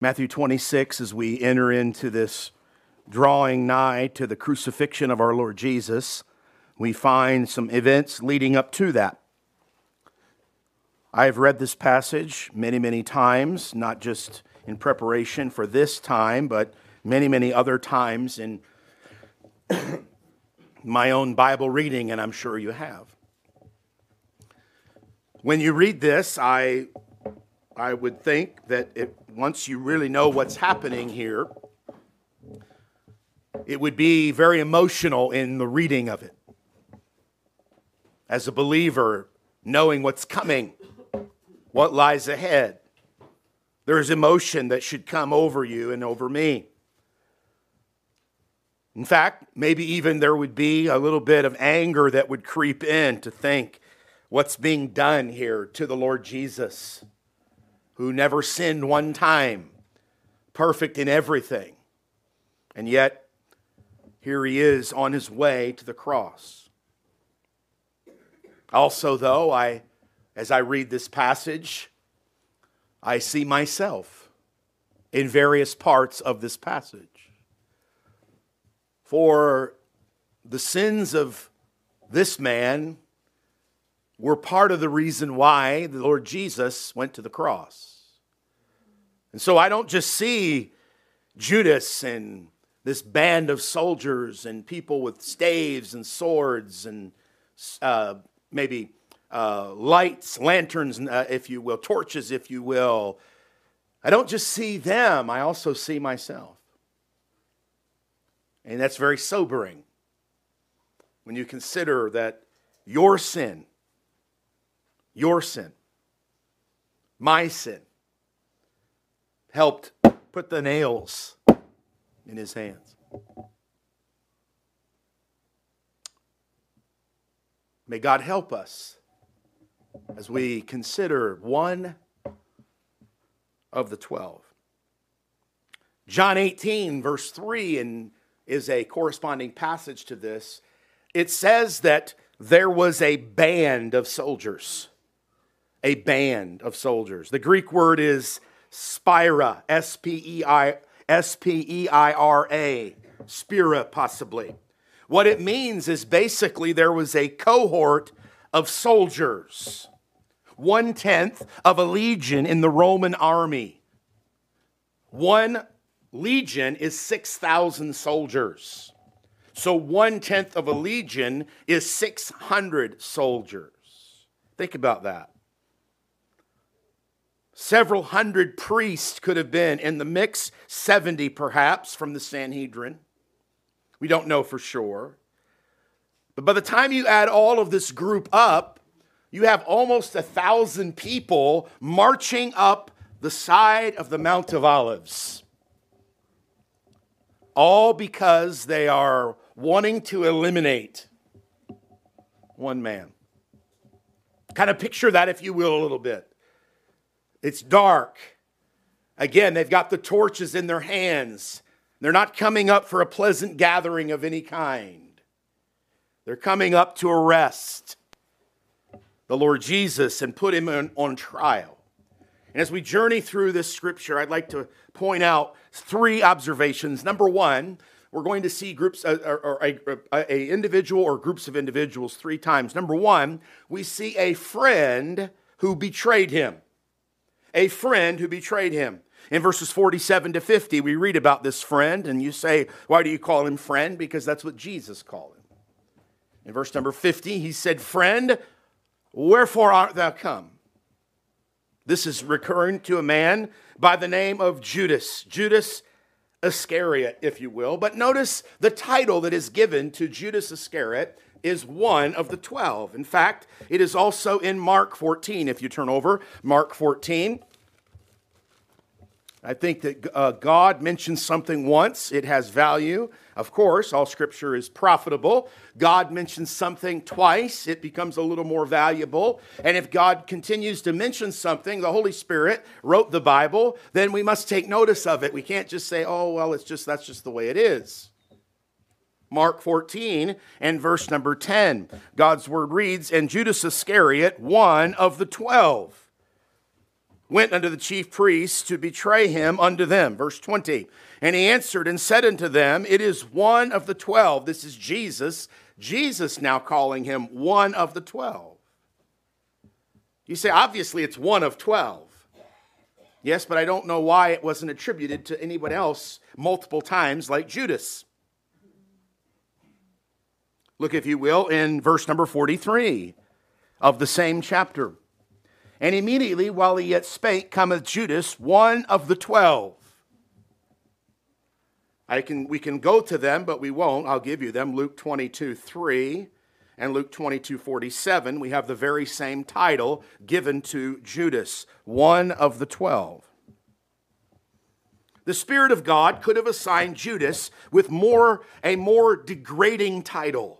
Matthew 26, as we enter into this drawing nigh to the crucifixion of our Lord Jesus, we find some events leading up to that. I have read this passage many, many times, not just in preparation for this time, but many, many other times in my own Bible reading, and I'm sure you have. When you read this, I would think that once you really know what's happening here, it would be very emotional in the reading of it. As a believer, knowing what's coming, what lies ahead, there is emotion that should come over you and over me. In fact, maybe even there would be a little bit of anger that would creep in to think what's being done here to the Lord Jesus, who never sinned one time, perfect in everything. And yet, here he is on his way to the cross. Also, though, as I read this passage, I see myself in various parts of this passage. For the sins of this man were part of the reason why the Lord Jesus went to the cross. And so I don't just see Judas and this band of soldiers and people with staves and swords and maybe lights, lanterns, if you will, torches, if you will. I don't just see them, I also see myself. And that's very sobering when you consider that your sin, my sin, helped put the nails in his hands. May God help us as we consider one of the 12. John 18, verse 3, is a corresponding passage to this. It says that there was a band of soldiers. A band of soldiers. The Greek word is spira, S-P-E-I-R-A, spira possibly. What it means is basically there was a cohort of soldiers, 1/10 of a legion in the Roman army. One legion is 6,000 soldiers. So 1/10 of a legion is 600 soldiers. Think about that. Several hundred priests could have been in the mix, 70 perhaps from the Sanhedrin. We don't know for sure. But by the time you add all of this group up, you have almost 1,000 people marching up the side of the Mount of Olives. All because they are wanting to eliminate one man. Kind of picture that, if you will, a little bit. It's dark. Again, they've got the torches in their hands. They're not coming up for a pleasant gathering of any kind. They're coming up to arrest the Lord Jesus and put him on trial. And as we journey through this scripture, I'd like to point out 3 observations. Number 1, we're going to see groups, a individual or groups of individuals 3 times. Number 1, we see a friend who betrayed him. A friend who betrayed him. In verses 47 to 50, we read about this friend, and you say, why do you call him friend? Because that's what Jesus called him. In verse number 50, he said, friend, wherefore art thou come? This is recurring to a man by the name of Judas Iscariot, if you will. But notice the title that is given to Judas Iscariot is one of the 12. In fact, it is also in Mark 14. If you turn over, Mark 14. I think that God mentions something once. It has value. Of course, all Scripture is profitable. God mentions something twice. It becomes a little more valuable. And if God continues to mention something, the Holy Spirit wrote the Bible, then we must take notice of it. We can't just say, oh, well, that's just the way it is. Mark 14 and verse number 10. God's word reads, and Judas Iscariot, one of the 12. went unto the chief priests to betray him unto them. Verse 20. And he answered and said unto them, it is one of the 12. This is Jesus. Jesus now calling him one of the 12. You say, obviously it's one of 12. Yes, but I don't know why it wasn't attributed to anyone else multiple times like Judas. Look, if you will, in verse number 43 of the same chapter. And immediately while he yet spake, cometh Judas, one of the 12. We can go to them, but we won't. I'll give you them. Luke 22:3 and Luke 22:47. We have the very same title given to Judas, one of the 12. The Spirit of God could have assigned Judas with a more degrading title.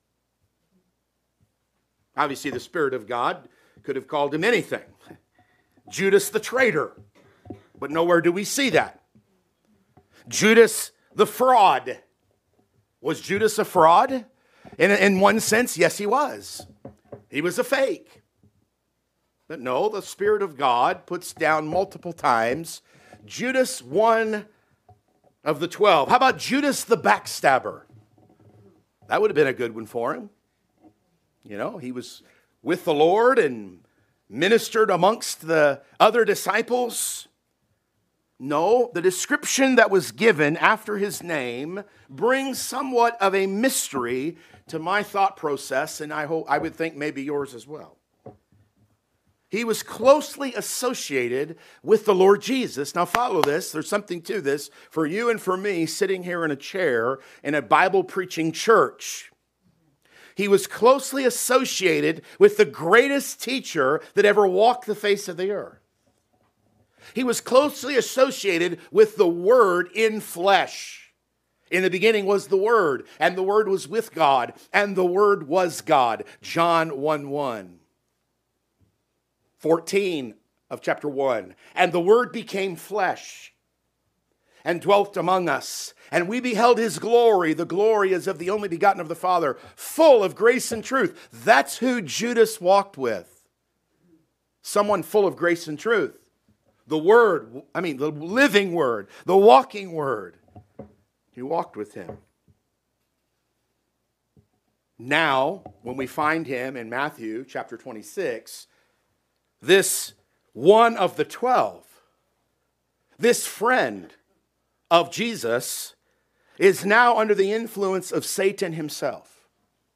Obviously, the Spirit of God could have called him anything. Judas the traitor. But nowhere do we see that. Judas the fraud. Was Judas a fraud? In one sense, yes, he was. He was a fake. But no, the Spirit of God puts down multiple times Judas, one of the 12. How about Judas the backstabber? That would have been a good one for him. You know, he was with the Lord and ministered amongst the other disciples. No, the description that was given after his name brings somewhat of a mystery to my thought process, and I would think maybe yours as well. He was closely associated with the Lord Jesus. Now follow this. There's something to this for you and for me sitting here in a chair in a Bible-preaching church. He was closely associated with the greatest teacher that ever walked the face of the earth. He was closely associated with the Word in flesh. In the beginning was the Word, and the Word was with God, and the Word was God. John 1:1. 14 of chapter 1. And the Word became flesh and dwelt among us. And we beheld his glory. The glory is of the only begotten of the Father, full of grace and truth. That's who Judas walked with. Someone full of grace and truth. The Word, the living Word, the walking Word. He walked with him. Now, when we find him in Matthew chapter 26, this one of the 12, this friend of Jesus, is now under the influence of Satan himself.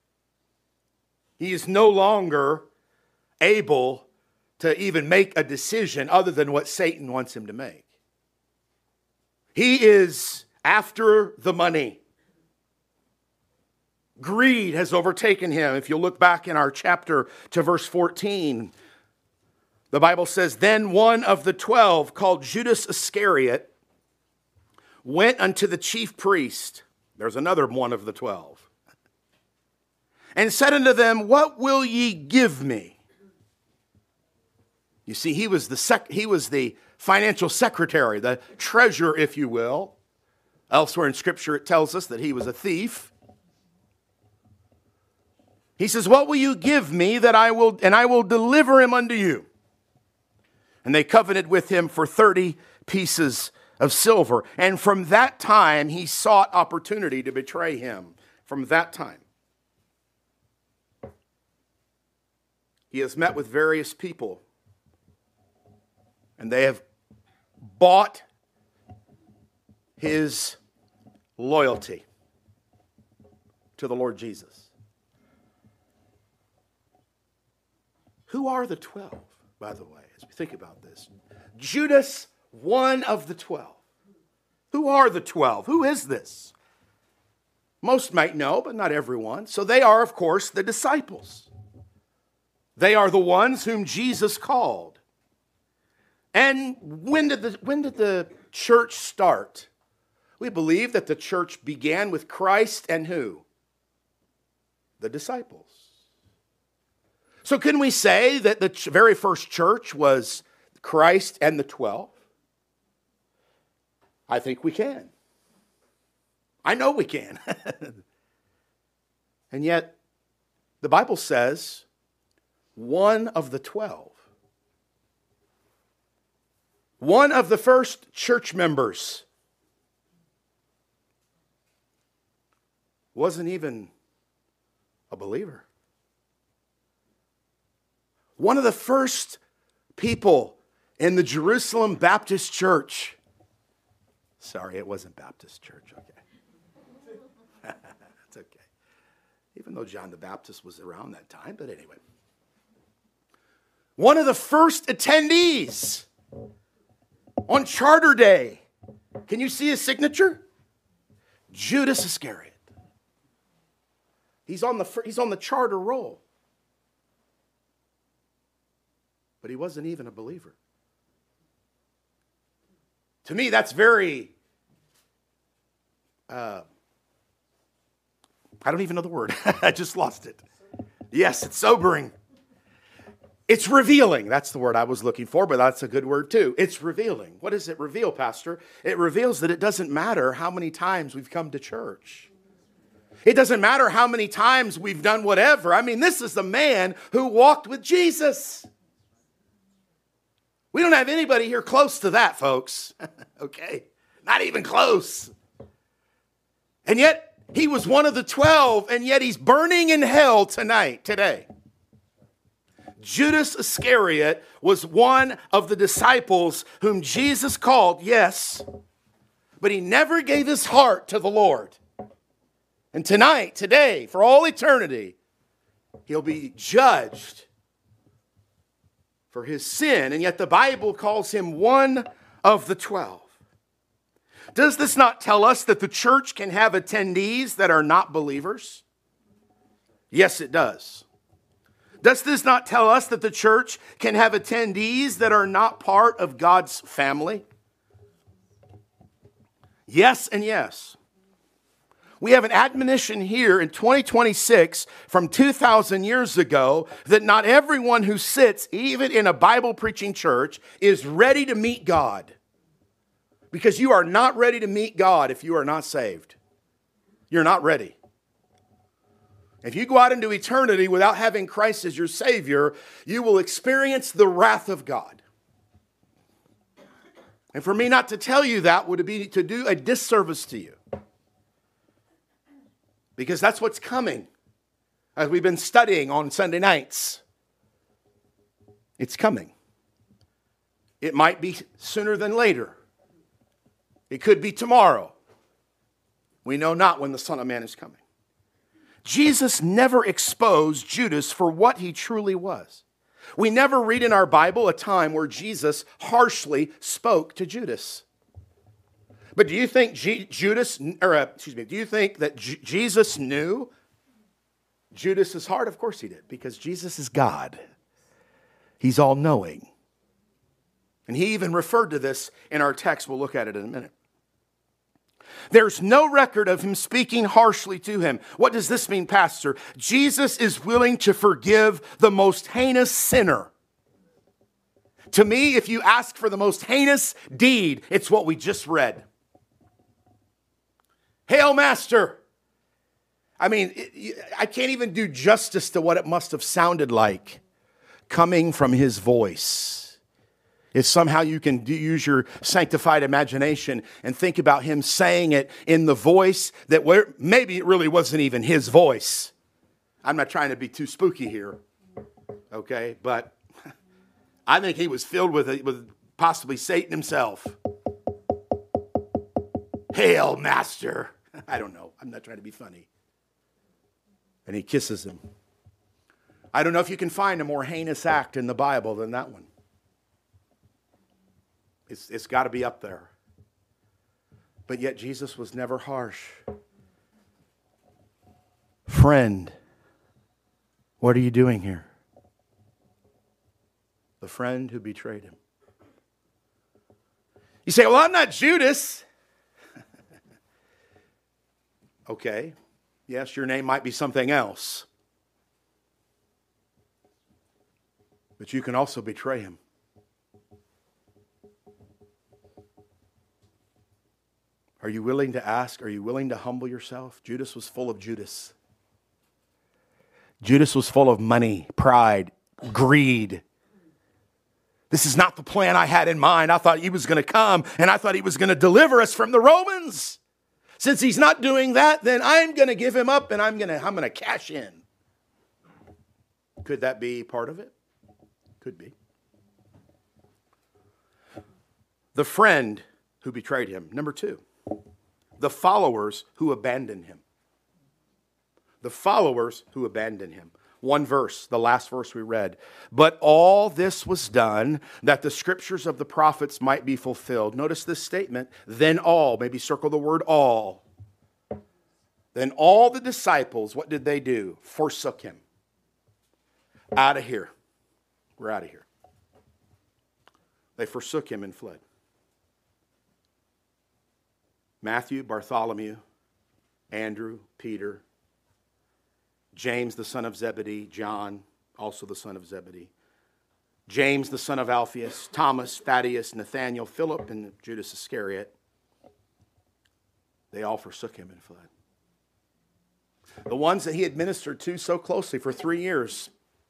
He is no longer able to even make a decision other than what Satan wants him to make. He is after the money. Greed has overtaken him. If you look back in our chapter to verse 14, the Bible says, then one of the 12, called Judas Iscariot, went unto the chief priest. There's another one of the 12. And said unto them, what will ye give me? You see, he was the financial secretary, the treasurer, if you will. Elsewhere in Scripture, it tells us that he was a thief. He says, what will you give me that I will deliver him unto you? And they covenanted with him for 30 pieces of silver. And from that time, he sought opportunity to betray him. From that time. He has met with various people. And they have bought his loyalty to the Lord Jesus. Who are the 12, by the way, as we think about this? Judas, one of the 12. Who are the 12? Who is this? Most might know, but not everyone. So they are, of course, the disciples. They are the ones whom Jesus called. And when did the church start? We believe that the church began with Christ and who? The disciples. So can we say that the very first church was Christ and the 12? I think we can. I know we can. And yet, the Bible says one of the 12. One of the first church members wasn't even a believer. One of the first people in the Jerusalem Baptist Church. Sorry, it wasn't Baptist Church, okay. That's okay. Even though John the Baptist was around that time, but anyway. One of the first attendees on Charter Day. Can you see his signature? Judas Iscariot. He's on the charter roll. But he wasn't even a believer. To me, that's very, I don't even know the word. I just lost it. Yes, it's sobering. It's revealing. That's the word I was looking for, but that's a good word too. It's revealing. What does it reveal, Pastor? It reveals that it doesn't matter how many times we've come to church. It doesn't matter how many times we've done whatever. I mean, this is the man who walked with Jesus. We don't have anybody here close to that, folks. Okay? Not even close. And yet, he was one of the 12, and yet he's burning in hell today. Judas Iscariot was one of the disciples whom Jesus called, yes, but he never gave his heart to the Lord. And tonight, today, for all eternity, he'll be judged for his sin, and yet the Bible calls him one of the 12. Does this not tell us that the church can have attendees that are not believers? Yes, it does. Does this not tell us that the church can have attendees that are not part of God's family? Yes and yes. We have an admonition here in 2026 from 2,000 years ago that not everyone who sits, even in a Bible preaching church, is ready to meet God. Because you are not ready to meet God if you are not saved. You're not ready. If you go out into eternity without having Christ as your Savior, you will experience the wrath of God. And for me not to tell you that would be to do a disservice to you. Because that's what's coming as we've been studying on Sunday nights. It's coming. It might be sooner than later. It could be tomorrow. We know not when the Son of Man is coming. Jesus never exposed Judas for what he truly was. We never read in our Bible a time where Jesus harshly spoke to Judas. But do you think Jesus knew Judas's heart? Of course he did, because Jesus is God. He's all-knowing. And he even referred to this in our text. We'll look at it in a minute. There's no record of him speaking harshly to him. What does this mean, Pastor? Jesus is willing to forgive the most heinous sinner. To me, if you ask for the most heinous deed, it's what we just read. Hail, Master! I mean, I can't even do justice to what it must have sounded like coming from his voice. If somehow you can use your sanctified imagination and think about him saying it in the voice that maybe it really wasn't even his voice. I'm not trying to be too spooky here, okay? But I think he was filled with possibly Satan himself. Hail, Master! I don't know. I'm not trying to be funny. And he kisses him. I don't know if you can find a more heinous act in the Bible than that one. It's got to be up there. But yet Jesus was never harsh. Friend, what are you doing here? The friend who betrayed him. You say, well, I'm not Judas. Okay. Yes, your name might be something else. But you can also betray him. Are you willing to ask? Are you willing to humble yourself? Judas was full of Judas. Judas was full of money, pride, greed. This is not the plan I had in mind. I thought he was going to come, and I thought he was going to deliver us from the Romans. Since he's not doing that, then I'm going to give him up, and I'm going to cash in. Could that be part of it? Could be. The friend who betrayed him. Number 2, the followers who abandoned him. The followers who abandoned him. One verse, the last verse we read. But all this was done that the scriptures of the prophets might be fulfilled. Notice this statement. Then all, maybe circle the word all. Then all the disciples, what did they do? Forsook him. Out of here. We're out of here. They forsook him and fled. Matthew, Bartholomew, Andrew, Peter, James, the son of Zebedee, John, also the son of Zebedee, James, the son of Alphaeus, Thomas, Thaddeus, Nathanael, Philip, and Judas Iscariot. They all forsook him and fled. The ones that he had ministered to so closely for 3 years.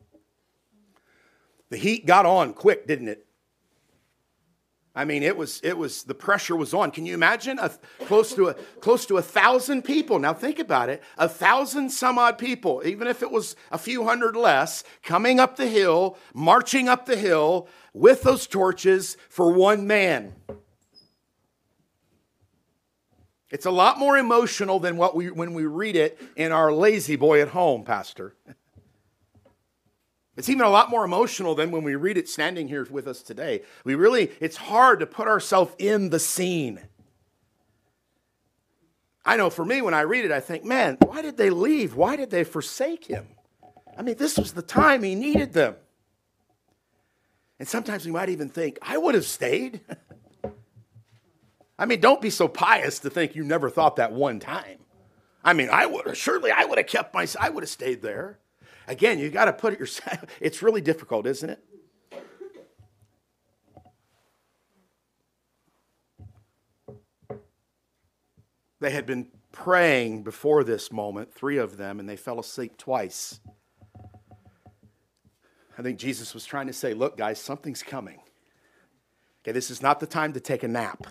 The heat got on quick, didn't it? I mean, it was the pressure was on. Can you imagine close to 1,000 people? Now think about it, 1,000 some odd people, even if it was a few hundred less, coming up the hill, marching up the hill with those torches for one man. It's a lot more emotional than when we read it in our lazy boy at home, Pastor. It's even a lot more emotional than when we read it standing here with us today. It's hard to put ourselves in the scene. I know for me, when I read it, I think, man, why did they leave? Why did they forsake him? I mean, this was the time he needed them. And sometimes we might even think, I would have stayed. I mean, don't be so pious to think you never thought that one time. I mean, I would have stayed there. Again, you got to put it yourself. It's really difficult, isn't it? They had been praying before this moment, 3 of them, and they fell asleep twice. I think Jesus was trying to say, look, guys, something's coming. Okay, this is not the time to take a nap.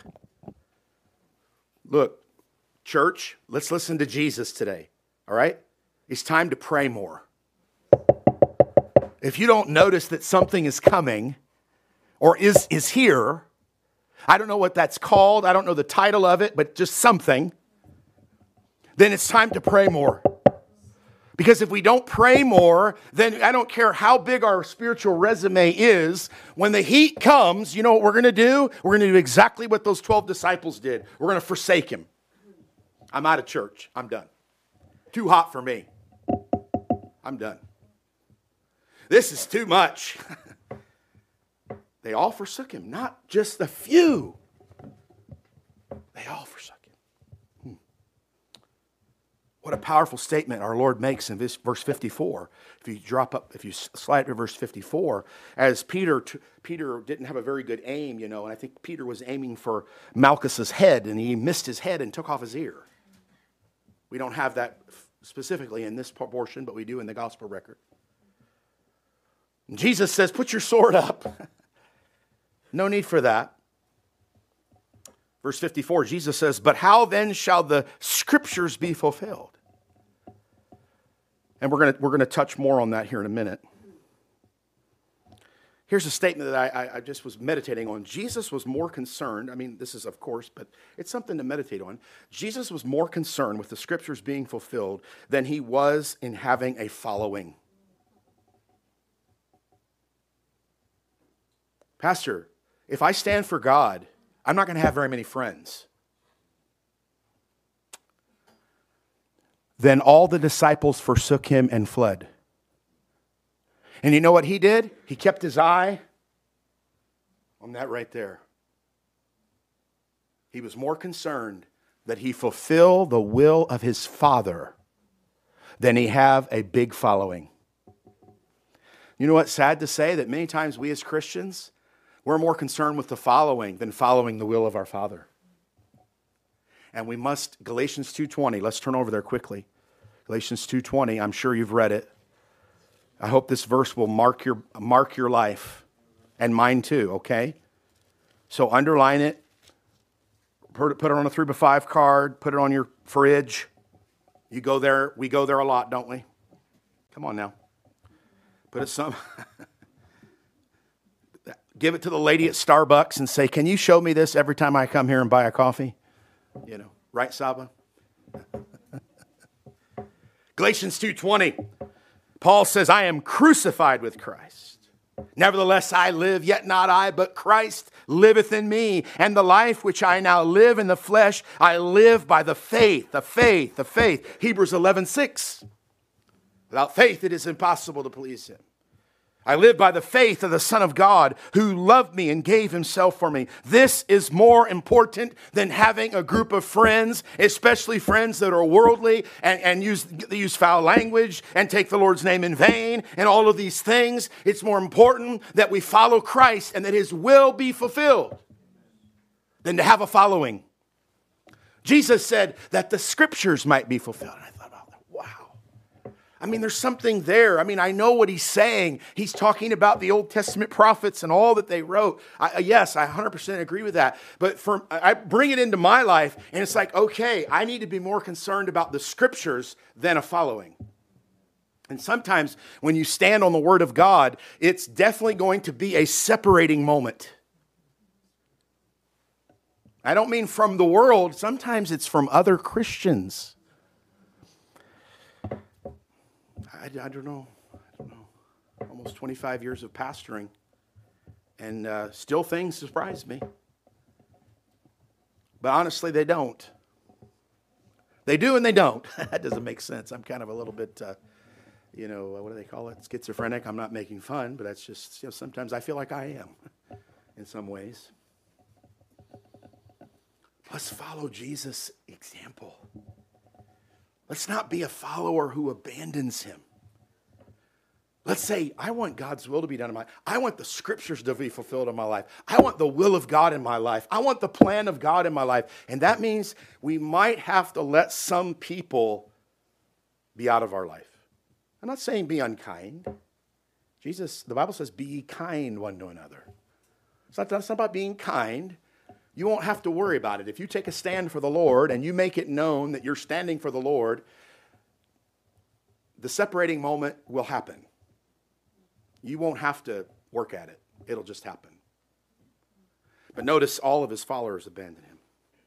Look, church, let's listen to Jesus today, all right? It's time to pray more. If you don't notice that something is coming or is here, I don't know what that's called, I don't know the title of it, but just something, then it's time to pray more. Because if we don't pray more, then I don't care how big our spiritual resume is, when the heat comes, you know what we're going to do? We're going to do exactly what those 12 disciples did. We're going to forsake him. I'm out of church. I'm done. Too hot for me. I'm done. This is too much. They all forsook him, not just a few. They all forsook him. What a powerful statement our Lord makes in this verse 54. If you slide to verse 54, as Peter didn't have a very good aim, and I think Peter was aiming for Malchus's head, and he missed his head and took off his ear. We don't have that specifically in this portion, but we do in the gospel record. Jesus says, put your sword up. No need for that. Verse 54, Jesus says, but how then shall the scriptures be fulfilled? And we're going to touch more on that here in a minute. Here's a statement that I just was meditating on. Jesus was more concerned, this is of course, but it's something to meditate on. Jesus was more concerned with the scriptures being fulfilled than he was in having a following. Pastor, if I stand for God, I'm not going to have very many friends. Then all the disciples forsook him and fled. And you know what he did? He kept his eye on that right there. He was more concerned that he fulfill the will of his Father than he have a big following. You know what's sad to say? That many times we as Christians, we're more concerned with the following than following the will of our Father. And we must, Galatians 2:20, let's turn over there quickly. Galatians 2:20, I'm sure you've read it. I hope this verse will mark your life. And mine too, okay? So underline it. Put it on a 3x5 card. Put it on your fridge. You go there. We go there a lot, don't we? Come on now. Put it some. Give it to the lady at Starbucks and say, can you show me this every time I come here and buy a coffee? You know, right, Saba? Galatians 2:20. Paul says, I am crucified with Christ. Nevertheless, I live, yet not I, but Christ liveth in me. And the life which I now live in the flesh, I live by the faith. Hebrews 11:6. Without faith, it is impossible to please him. I live by the faith of the Son of God who loved me and gave himself for me. This is more important than having a group of friends, especially friends that are worldly and use foul language and take the Lord's name in vain and all of these things. It's more important that we follow Christ and that his will be fulfilled than to have a following. Jesus said that the scriptures might be fulfilled. And I thought, wow. I mean, there's something there. I mean, I know what he's saying. He's talking about the Old Testament prophets and all that they wrote. Yes, I 100% agree with that. But I bring it into my life, and it's like, okay, I need to be more concerned about the scriptures than a following. And sometimes when you stand on the word of God, it's definitely going to be a separating moment. I don't mean from the world. Sometimes it's from other Christians. I don't know. Almost 25 years of pastoring, and still things surprise me. But honestly, they don't. They do and they don't. That doesn't make sense. I'm kind of a little bit, what do they call it? Schizophrenic. I'm not making fun, but that's just, sometimes I feel like I am in some ways. Let's follow Jesus' example. Let's not be a follower who abandons him. Let's say, I want God's will to be done in my life. I want the scriptures to be fulfilled in my life. I want the will of God in my life. I want the plan of God in my life. And that means we might have to let some people be out of our life. I'm not saying be unkind. The Bible says, be ye kind one to another. It's not about being kind. You won't have to worry about it. If you take a stand for the Lord and you make it known that you're standing for the Lord, the separating moment will happen. You won't have to work at it. It'll just happen. But notice all of his followers abandoned him.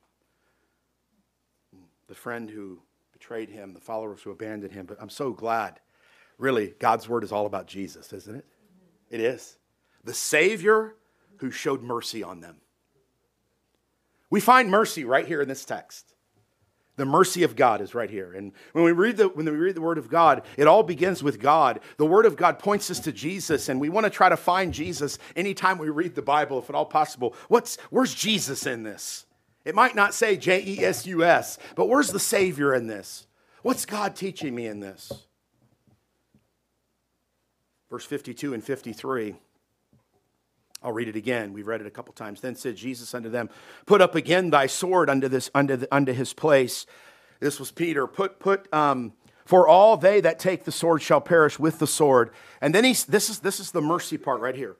The friend who betrayed him, the followers who abandoned him. But I'm so glad. Really, God's word is all about Jesus, isn't it? It is. The Savior who showed mercy on them. We find mercy right here in this text. The mercy of God is right here. And when we read the Word of God, it all begins with God. The Word of God points us to Jesus, and we want to try to find Jesus anytime we read the Bible, if at all possible. Where's Jesus in this? It might not say Jesus, but where's the Savior in this? What's God teaching me in this? Verse 52 and 53. I'll read it again. We've read it a couple times. Then said Jesus unto them, put up again thy sword unto his place. This was Peter. For all they that take the sword shall perish with the sword. And then this is the mercy part right here.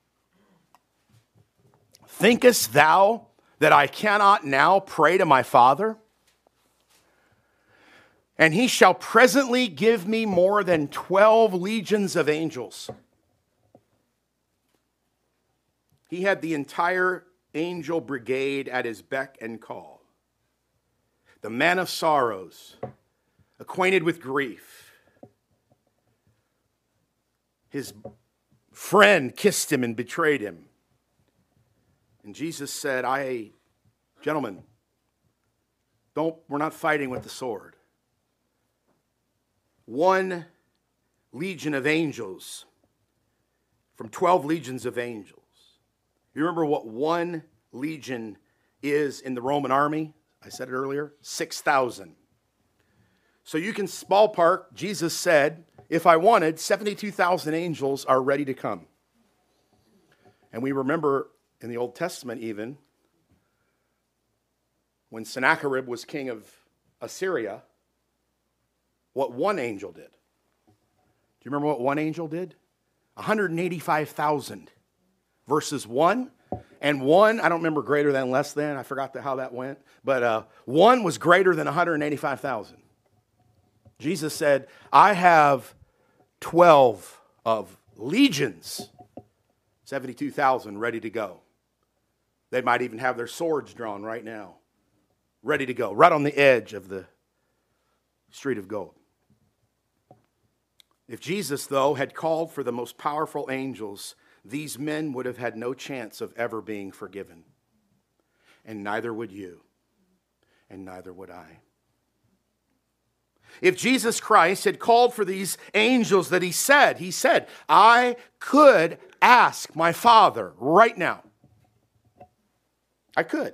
Thinkest thou that I cannot now pray to my Father? And he shall presently give me more than 12 legions of angels. He had the entire angel brigade at his beck and call. The man of sorrows, acquainted with grief. His friend kissed him and betrayed him. And Jesus said, gentlemen, we're not fighting with the sword. 1 legion of angels from 12 legions of angels. You remember what 1 legion is in the Roman army? I said it earlier, 6,000. So you can ballpark, Jesus said, if I wanted, 72,000 angels are ready to come. And we remember in the Old Testament even, when Sennacherib was king of Assyria, what 1 angel did. Do you remember what 1 angel did? 185,000 verses 1. And 1, I don't remember greater than, less than. I forgot how that went. But 1 was greater than 185,000. Jesus said, I have 12 of legions, 72,000 ready to go. They might even have their swords drawn right now, ready to go, right on the edge of the street of gold. If Jesus, though, had called for the most powerful angels, these men would have had no chance of ever being forgiven. And neither would you, and neither would I. If Jesus Christ had called for these angels that he said, I could ask my Father right now. I could.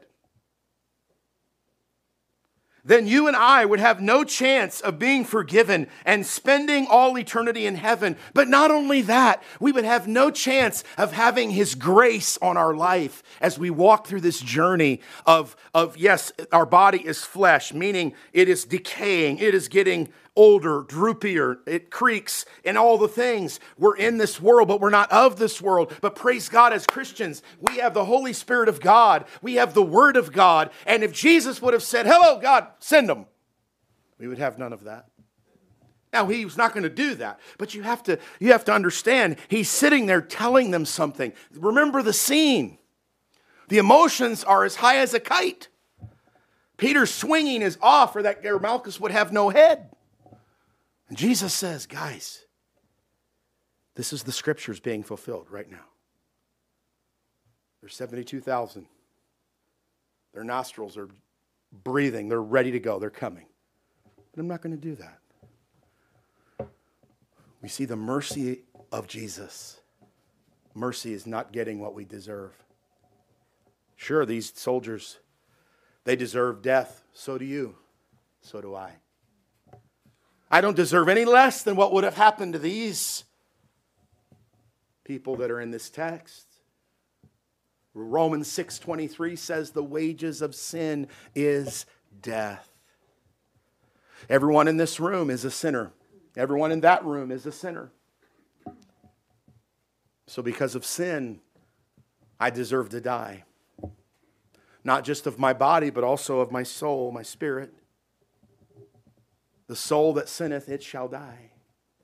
Then you and I would have no chance of being forgiven and spending all eternity in heaven. But not only that, we would have no chance of having his grace on our life as we walk through this journey of yes, our body is flesh, meaning it is decaying, it is getting older, droopier, it creaks, and all the things. We're in this world, but we're not of this world. But praise God, as Christians, we have the Holy Spirit of God. We have the Word of God. And if Jesus would have said, hello, God, send them, we would have none of that. Now, he was not going to do that, but you have to understand, he's sitting there telling them something. Remember the scene. The emotions are as high as a kite. Peter's swinging his off, or that Malchus would have no head. And Jesus says, guys, this is the scriptures being fulfilled right now. There's 72,000. Their nostrils are breathing. They're ready to go. They're coming. But I'm not going to do that. We see the mercy of Jesus. Mercy is not getting what we deserve. Sure, these soldiers, they deserve death. So do you. So do I. I don't deserve any less than what would have happened to these people that are in this text. Romans 6:23 says the wages of sin is death. Everyone in this room is a sinner. Everyone in that room is a sinner. So because of sin, I deserve to die. Not just of my body, but also of my soul, my spirit. The soul that sinneth, it shall die.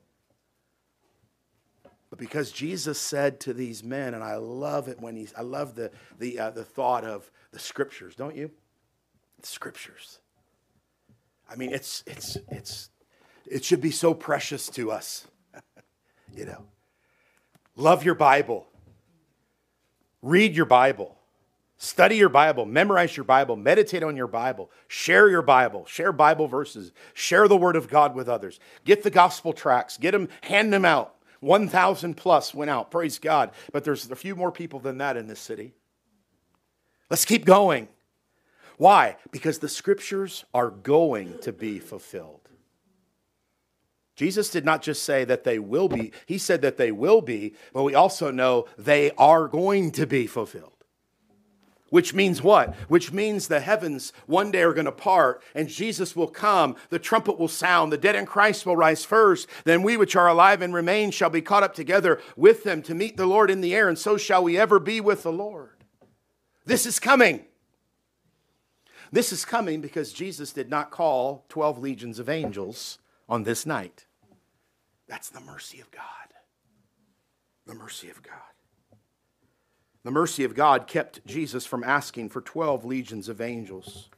But because Jesus said to these men, and I love it when I love the thought of the scriptures, don't you? The scriptures. I mean, it should be so precious to us. You know, love your Bible. Read your Bible. Study your Bible, memorize your Bible, meditate on your Bible, share your Bible, share Bible verses, share the Word of God with others. Get the gospel tracts, get them, hand them out. 1,000 plus went out, praise God. But there's a few more people than that in this city. Let's keep going. Why? Because the scriptures are going to be fulfilled. Jesus did not just say that they will be, he said that they will be, but we also know they are going to be fulfilled. Which means what? Which means the heavens one day are going to part and Jesus will come. The trumpet will sound. The dead in Christ will rise first. Then we which are alive and remain shall be caught up together with them to meet the Lord in the air. And so shall we ever be with the Lord. This is coming. This is coming because Jesus did not call 12 legions of angels on this night. That's the mercy of God. The mercy of God. The mercy of God kept Jesus from asking for 12 legions of angels.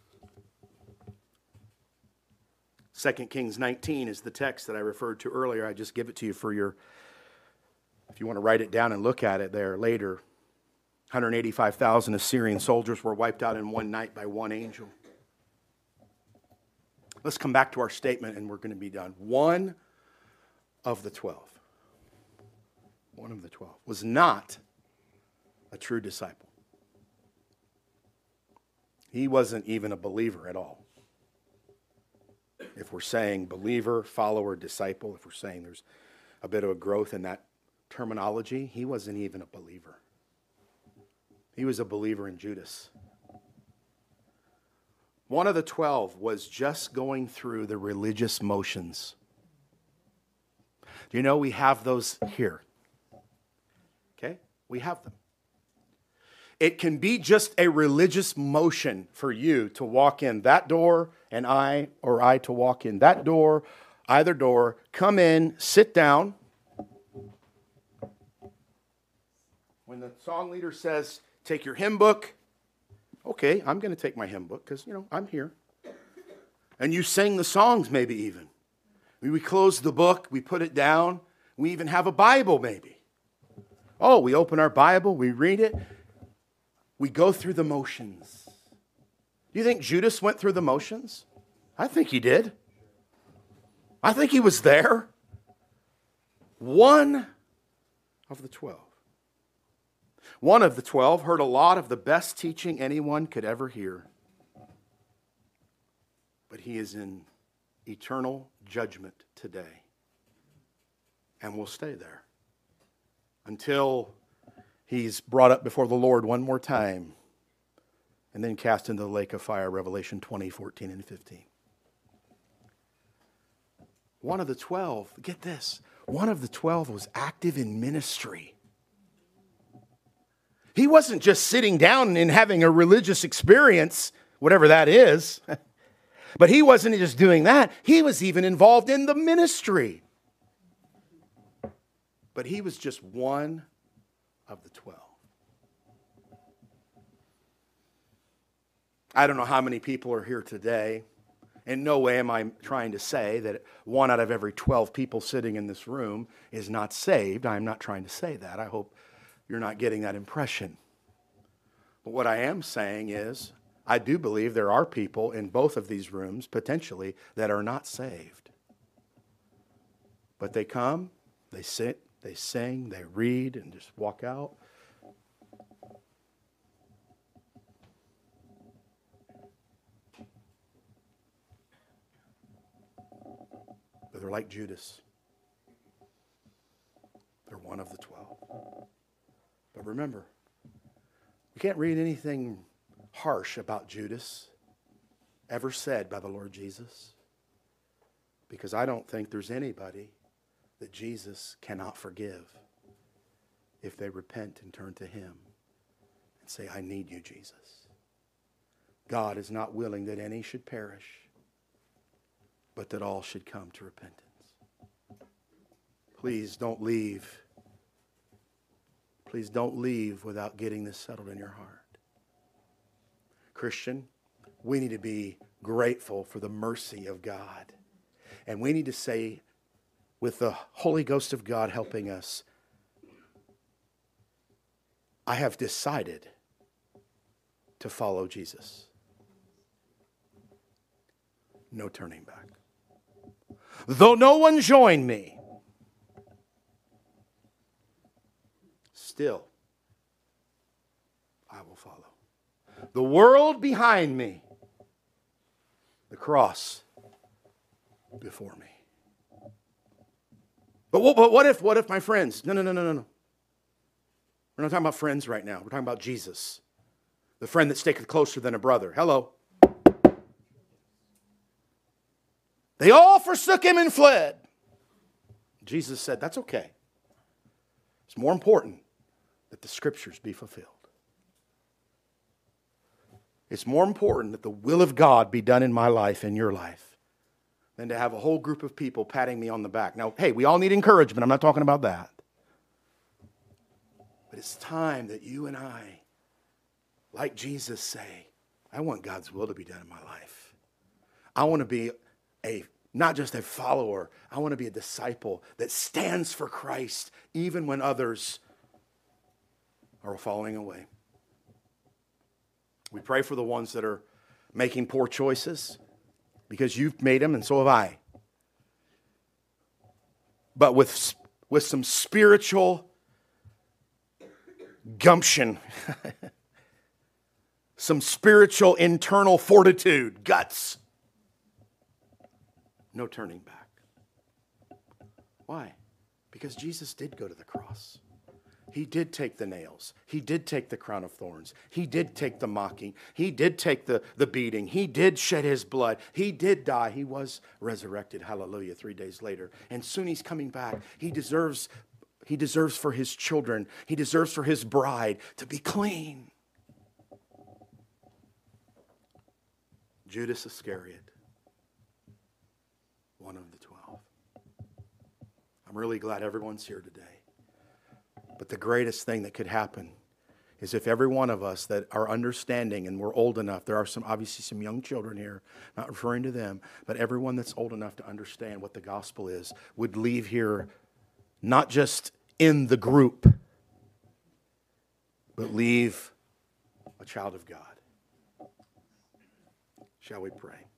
2 Kings 19 is the text that I referred to earlier. I just give it to you for your, if you want to write it down and look at it there later. 185,000 Assyrian soldiers were wiped out in one night by one angel. Let's come back to our statement and we're going to be done. One of the 12 was not a true disciple. He wasn't even a believer at all. If we're saying believer, follower, disciple, if we're saying there's a bit of a growth in that terminology, he wasn't even a believer. He was a believer in Judas. One of the 12 was just going through the religious motions. Do you know we have those here? Okay? We have them. it can be just a religious motion for you to walk in that door and I to walk in that door, either door, come in, sit down. When the song leader says, take your hymn book, okay, I'm going to take my hymn book because, I'm here. And you sing the songs maybe even. We close the book, we put it down, we even have a Bible maybe. Oh, we open our Bible, we read it. We go through the motions. Do you think Judas went through the motions? I think he did. I think he was there. One of the 12. One of the 12 heard a lot of the best teaching anyone could ever hear. But he is in eternal judgment today. And will stay there until he's brought up before the Lord one more time and then cast into the lake of fire, Revelation 20, 14, and 15. One of the 12, get this, one of the 12 was active in ministry. He wasn't just sitting down and having a religious experience, whatever that is, but he wasn't just doing that. He was even involved in the ministry. But he was just one of the 12. I don't know how many people are here today. In no way am I trying to say that 1 out of every 12 people sitting in this room is not saved. I'm not trying to say that. I hope you're not getting that impression. But what I am saying is, I do believe there are people in both of these rooms, potentially, that are not saved. But they come, they sit, they sing, they read, and just walk out. But they're like Judas. They're one of the 12. But remember, we can't read anything harsh about Judas ever said by the Lord Jesus, because I don't think there's anybody that Jesus cannot forgive if they repent and turn to Him and say, I need you, Jesus. God is not willing that any should perish, but that all should come to repentance. Please don't leave. Please don't leave without getting this settled in your heart. Christian, we need to be grateful for the mercy of God. And we need to say, with the Holy Ghost of God helping us, I have decided to follow Jesus. No turning back. Though no one join me, still I will follow. The world behind me, the cross before me. But what if my friends? No. We're not talking about friends right now. We're talking about Jesus. The friend that sticketh closer than a brother. Hello. They all forsook him and fled. Jesus said, that's okay. It's more important that the scriptures be fulfilled. It's more important that the will of God be done in my life and your life than to have a whole group of people patting me on the back. Now, hey, we all need encouragement. I'm not talking about that. But it's time that you and I, like Jesus, say, I want God's will to be done in my life. I want to be not just a follower. I want to be a disciple that stands for Christ even when others are falling away. We pray for the ones that are making poor choices because you've made them and so have I. But with some spiritual gumption, some spiritual internal fortitude, guts. No turning back. Why? Because Jesus did go to the cross. He did take the nails. He did take the crown of thorns. He did take the mocking. He did take the beating. He did shed his blood. He did die. He was resurrected, hallelujah, 3 days later. And soon he's coming back. He deserves for his children, he deserves for his bride to be clean. Judas Iscariot, one of the 12. I'm really glad everyone's here today. But the greatest thing that could happen is if every one of us that are understanding and we're old enough, there are obviously some young children here, not referring to them, but everyone that's old enough to understand what the gospel is would leave here not just in the group, but leave a child of God. Shall we pray?